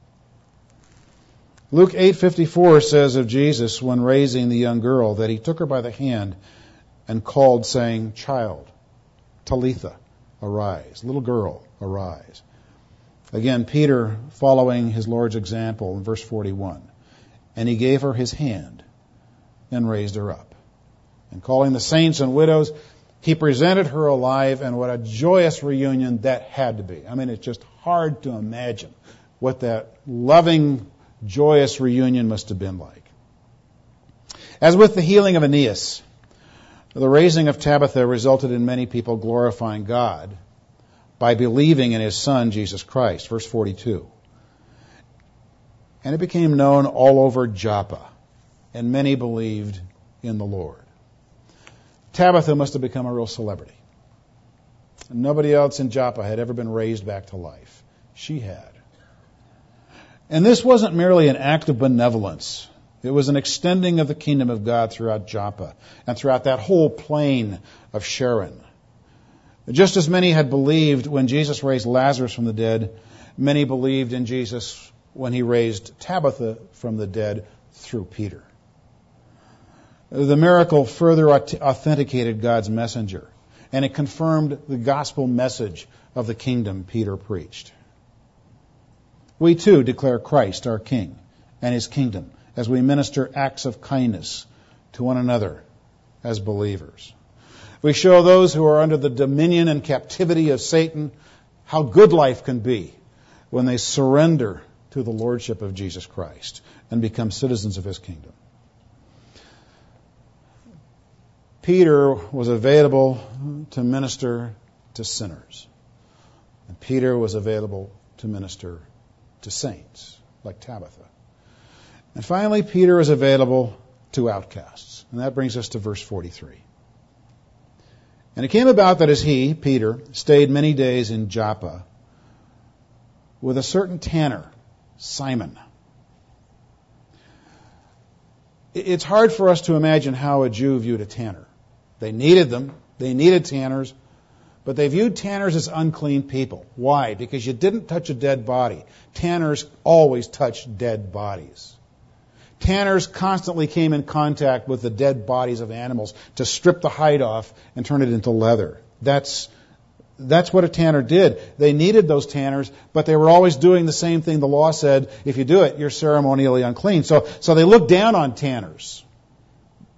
Luke 8:54 says of Jesus when raising the young girl that he took her by the hand and called, saying, Child, Talitha, arise. Little girl, arise. Again, Peter following his Lord's example in verse 41. And he gave her his hand and raised her up. And calling the saints and widows, he presented her alive, and what a joyous reunion that had to be. I mean, it's just hard to imagine what that loving, joyous reunion must have been like. As with the healing of Aeneas, the raising of Tabitha resulted in many people glorifying God by believing in his Son, Jesus Christ. Verse 42. And it became known all over Joppa, and many believed in the Lord. Tabitha must have become a real celebrity. Nobody else in Joppa had ever been raised back to life. She had. And this wasn't merely an act of benevolence. It was an extending of the kingdom of God throughout Joppa and throughout that whole plain of Sharon. Just as many had believed when Jesus raised Lazarus from the dead, many believed in Jesus when he raised Tabitha from the dead through Peter. The miracle further authenticated God's messenger, and it confirmed the gospel message of the kingdom Peter preached. We too declare Christ our King and his kingdom as we minister acts of kindness to one another as believers. We show those who are under the dominion and captivity of Satan how good life can be when they surrender to the lordship of Jesus Christ and become citizens of his kingdom. Peter was available to minister to sinners. And Peter was available to minister to saints, like Tabitha. And finally, Peter is available to outcasts. And that brings us to verse 43. And it came about that as he, Peter, stayed many days in Joppa with a certain tanner, Simon. It's hard for us to imagine how a Jew viewed a tanner. They needed them. They needed tanners. But they viewed tanners as unclean people. Why? Because you didn't touch a dead body. Tanners always touched dead bodies. Tanners constantly came in contact with the dead bodies of animals to strip the hide off and turn it into leather. That's what a tanner did. They needed those tanners, but they were always doing the same thing the law said. If you do it, you're ceremonially unclean. So they looked down on tanners.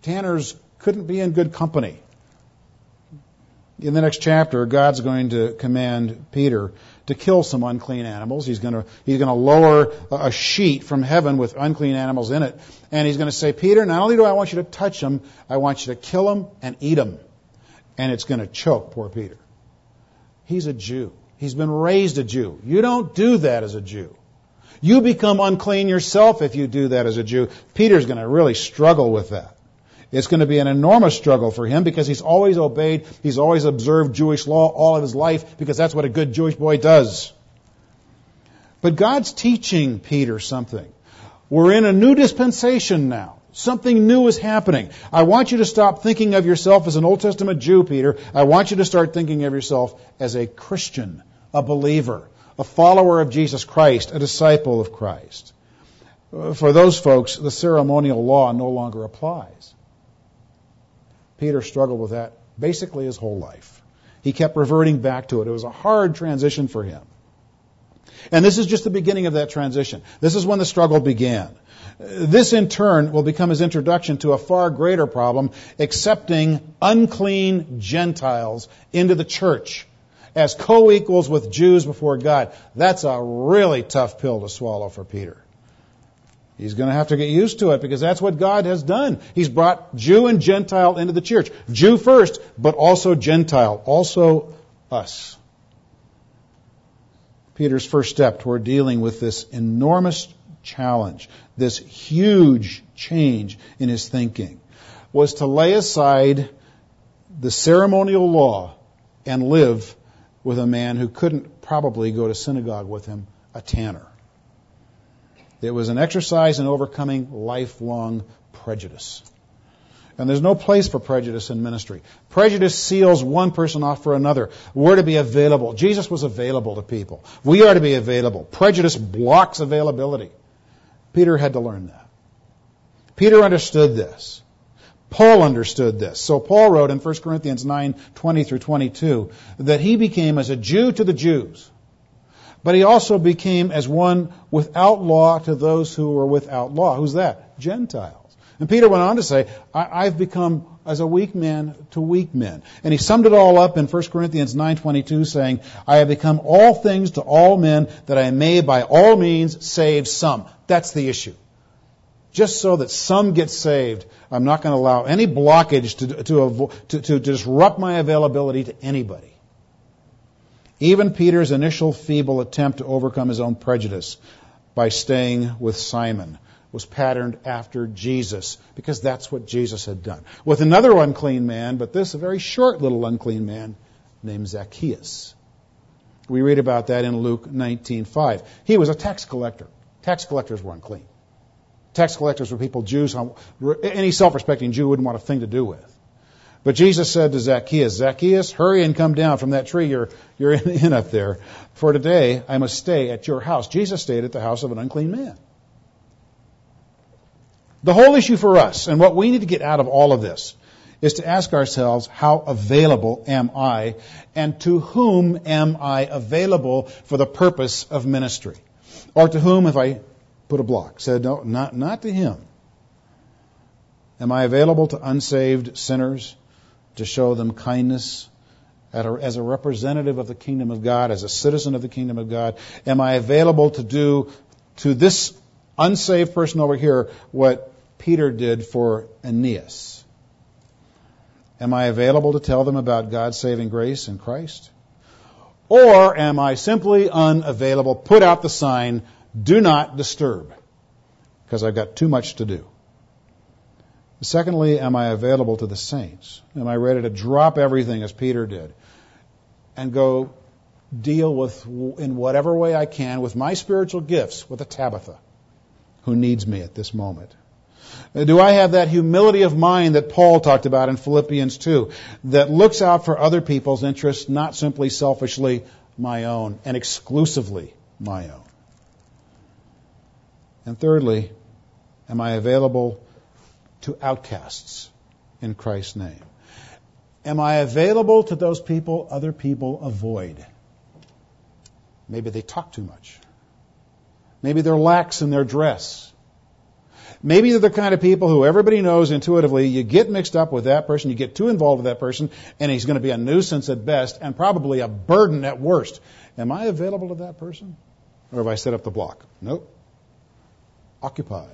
Tanners couldn't be in good company. In the next chapter, God's going to command Peter to kill some unclean animals. He's going to lower a sheet from heaven with unclean animals in it. And he's going to say, Peter, not only do I want you to touch them, I want you to kill them and eat them. And it's going to choke poor Peter. He's a Jew. He's been raised a Jew. You don't do that as a Jew. You become unclean yourself if you do that as a Jew. Peter's going to really struggle with that. It's going to be an enormous struggle for him because he's always obeyed, he's always observed Jewish law all of his life because that's what a good Jewish boy does. But God's teaching Peter something. We're in a new dispensation now. Something new is happening. I want you to stop thinking of yourself as an Old Testament Jew, Peter. I want you to start thinking of yourself as a Christian, a believer, a follower of Jesus Christ, a disciple of Christ. For those folks, the ceremonial law no longer applies. Peter struggled with that basically his whole life. He kept reverting back to it. It was a hard transition for him. And this is just the beginning of that transition. This is when the struggle began. This, in turn, will become his introduction to a far greater problem, accepting unclean Gentiles into the church as co-equals with Jews before God. That's a really tough pill to swallow for Peter. He's going to have to get used to it because that's what God has done. He's brought Jew and Gentile into the church. Jew first, but also Gentile, also us. Peter's first step toward dealing with this enormous challenge, this huge change in his thinking, was to lay aside the ceremonial law and live with a man who couldn't probably go to synagogue with him, a tanner. It was an exercise in overcoming lifelong prejudice. And there's no place for prejudice in ministry. Prejudice seals one person off for another. We're to be available. Jesus was available to people. We are to be available. Prejudice blocks availability. Peter had to learn that. Peter understood this. Paul understood this. So Paul wrote in 1 Corinthians 9:20 through 22 that he became as a Jew to the Jews, but he also became as one without law to those who were without law. Who's that? Gentiles. And Peter went on to say, I've become as a weak man to weak men. And he summed it all up in 1 Corinthians 9:22 saying, I have become all things to all men that I may by all means save some. That's the issue. Just so that some get saved, I'm not going to allow any blockage to disrupt my availability to anybody. Even Peter's initial feeble attempt to overcome his own prejudice by staying with Simon was patterned after Jesus, because that's what Jesus had done. With another unclean man, but this a very short little unclean man named Zacchaeus. We read about that in Luke 19:5. He was a tax collector. Tax collectors were unclean. Tax collectors were people Jews, any self-respecting Jew wouldn't want a thing to do with. But Jesus said to Zacchaeus, Zacchaeus, hurry and come down from that tree you're in up there, for today I must stay at your house. Jesus stayed at the house of an unclean man. The whole issue for us, and what we need to get out of all of this, is to ask ourselves, how available am I, and to whom am I available for the purpose of ministry? Or to whom, if I put a block, said, no, not to him. Am I available to unsaved sinners to show them kindness as a representative of the kingdom of God, as a citizen of the kingdom of God? Am I available to do to this unsaved person over here what Peter did for Aeneas? Am I available to tell them about God's saving grace in Christ? Or am I simply unavailable? Put out the sign, do not disturb, because I've got too much to do. Secondly, am I available to the saints? Am I ready to drop everything as Peter did and go deal with, in whatever way I can, with my spiritual gifts, with a Tabitha who needs me at this moment? Do I have that humility of mind that Paul talked about in Philippians 2, that looks out for other people's interests, not simply selfishly my own and exclusively my own? And thirdly, am I available to outcasts in Christ's name? Am I available to those people other people avoid? Maybe they talk too much. Maybe they're lax in their dress. Maybe they're the kind of people who everybody knows intuitively, you get mixed up with that person, you get too involved with that person, and he's going to be a nuisance at best and probably a burden at worst. Am I available to that person? Or have I set up the block? Nope. Occupied.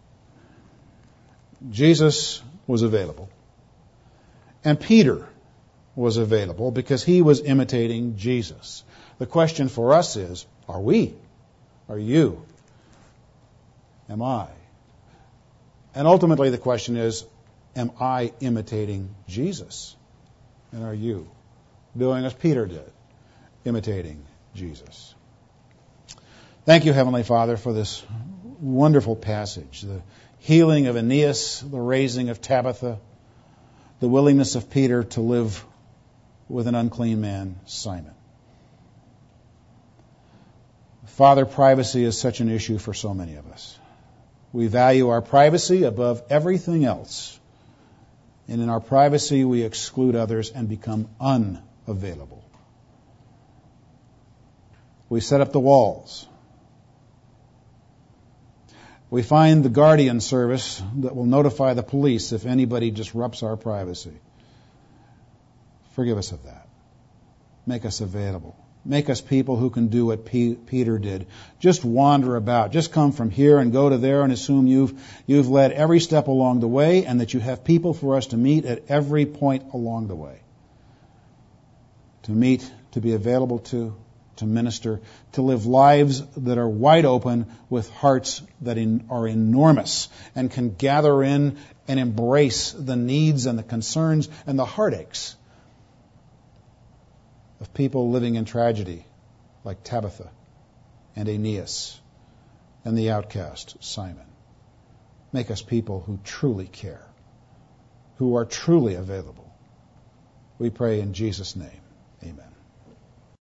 Jesus was available. And Peter was available because he was imitating Jesus. The question for us is, are we? Are you? Am I? And ultimately the question is, am I imitating Jesus? And are you doing as Peter did, imitating Jesus? Thank you, Heavenly Father, for this wonderful passage. The healing of Aeneas, the raising of Tabitha, the willingness of Peter to live with an unclean man, Simon. Father, privacy is such an issue for so many of us. We value our privacy above everything else. And in our privacy, we exclude others and become unavailable. We set up the walls. We find the guardian service that will notify the police if anybody disrupts our privacy. Forgive us of that. Make us available. Make us people who can do what Peter did. Just wander about. Just come from here and go to there and assume you've led every step along the way and that you have people for us to meet at every point along the way. To meet, to be available to minister, to live lives that are wide open with hearts that are enormous and can gather in and embrace the needs and the concerns and the heartaches of people living in tragedy like Tabitha and Aeneas and the outcast Simon. Make us people who truly care, who are truly available. We pray in Jesus' name. Amen.